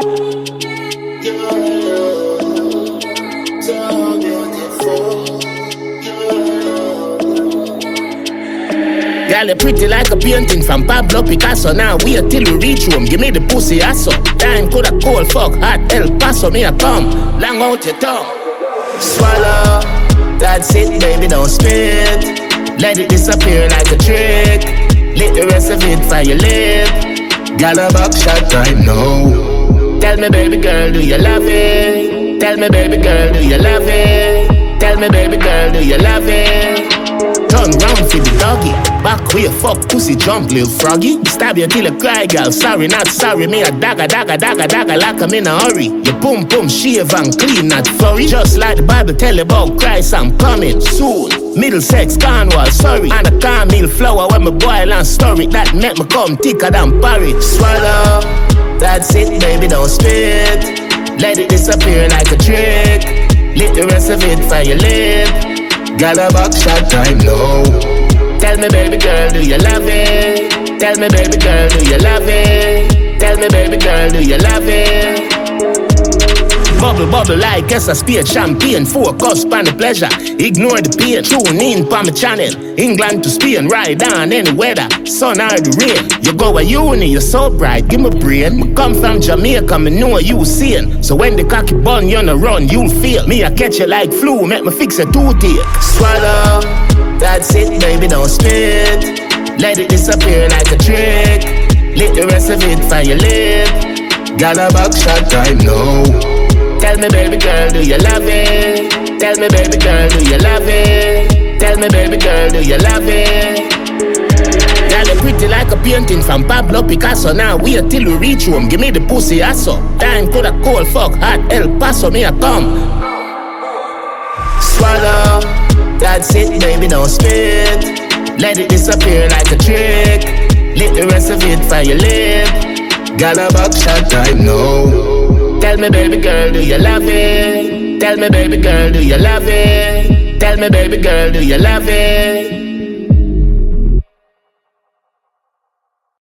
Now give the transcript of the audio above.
Girl, you pretty like a painting from Pablo Picasso. Now wait till we reach home, give me the pussy asso. Time coulda cold, fuck, hot, El Paso. Me a come, long out your tongue. Swallow, that's it, baby, don't spit. Let it disappear like a trick. Let the rest of it for your lip. Got a buckshot time now. Tell me, baby girl, do you love it? Tell me, baby girl, do you love it? Tell me, baby girl, do you love it? Turn round for the doggy. Back where fuck pussy jump, little froggy. Stab you till you cry, girl. Sorry, not sorry. Me a dagger like I'm in a hurry. Your pum pum shave and clean, not furry. Just like the Bible tell you about Christ, I'm coming soon. Middlesex, Cornwall, sorry. And a cornmeal flour when me boil and stir it. That make me come thicker than porridge. Swallow, that's it, baby, don't spit. Let it disappear like a trick. Let the rest of it for your lip. Got a buckshot time now. Tell me, baby girl, do you love it? Tell me, baby girl, do you love it? Tell me, baby girl, do you love it? Bubble, bubble like as a spade champagne. Focus on the pleasure, ignore the pain. Tune in pa my channel. England to Spain, ride on any weather. Sun or the rain. You go a uni, you're so bright, give me brain. Me come from Jamaica, me know you sane. So when the cocky bun, you no run, you'll feel. Me I catch you like flu, make me fix a toothache. Swallow, that's it, baby, don't spit. Let it disappear like a trick. Let the rest of it for your lip. Got a buckshot time now. Tell me, baby girl, do you love it? Tell me, baby girl, do you love it? Tell me, baby girl, do you love it? Girl, you pretty like a painting from Pablo Picasso. Now wait till we reach home, give me the pussy asso. Time coulda cold, fuck, hot, El Paso. Me a come. Swallow, that's it, baby, don't spit. Let it disappear like a trick. Let the rest of it for your lip. Got a buckshot time now. Tell me, baby girl, do you love it? Tell me, baby girl, do you love it? Tell me, baby girl, do you love it?